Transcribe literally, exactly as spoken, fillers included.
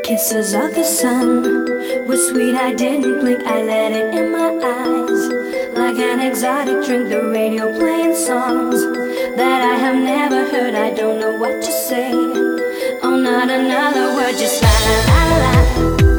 Kisses of the sun were sweet, I didn't blink, I let it in my eyes. Like an exotic drink, the radio playing songs that I have never heard, I don't know what to say. Oh, not another word, just la la la la.